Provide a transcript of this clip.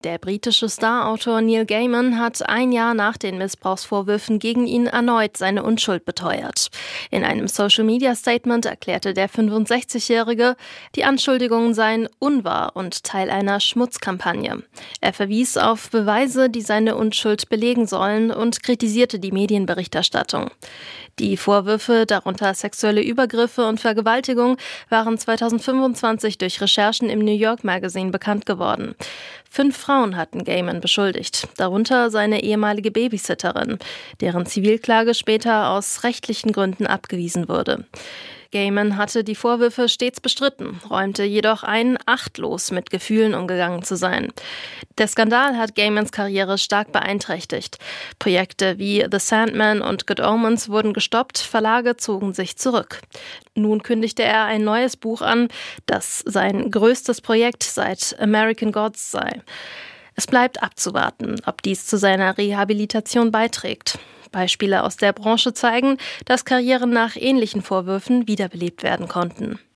Der britische Starautor Neil Gaiman hat ein Jahr nach den Missbrauchsvorwürfen gegen ihn erneut seine Unschuld beteuert. In einem Social-Media-Statement erklärte der 65-Jährige, die Anschuldigungen seien unwahr und Teil einer Schmutzkampagne. Er verwies auf Beweise, die seine Unschuld belegen sollen, und kritisierte die Medienberichterstattung. Die Vorwürfe, darunter sexuelle Übergriffe und Vergewaltigung, waren 2025 durch Recherchen im New York Magazine bekannt geworden. 5 Frauen hatten Gaiman beschuldigt, darunter seine ehemalige Babysitterin, deren Zivilklage später aus rechtlichen Gründen abgewiesen wurde. Gaiman hatte die Vorwürfe stets bestritten, räumte jedoch ein, achtlos mit Gefühlen umgegangen zu sein. Der Skandal hat Gaimans Karriere stark beeinträchtigt. Projekte wie The Sandman und Good Omens wurden gestoppt, Verlage zogen sich zurück. Nun kündigte er ein neues Buch an, das sein größtes Projekt seit American Gods sei. Es bleibt abzuwarten, ob dies zu seiner Rehabilitation beiträgt. Beispiele aus der Branche zeigen, dass Karrieren nach ähnlichen Vorwürfen wiederbelebt werden konnten.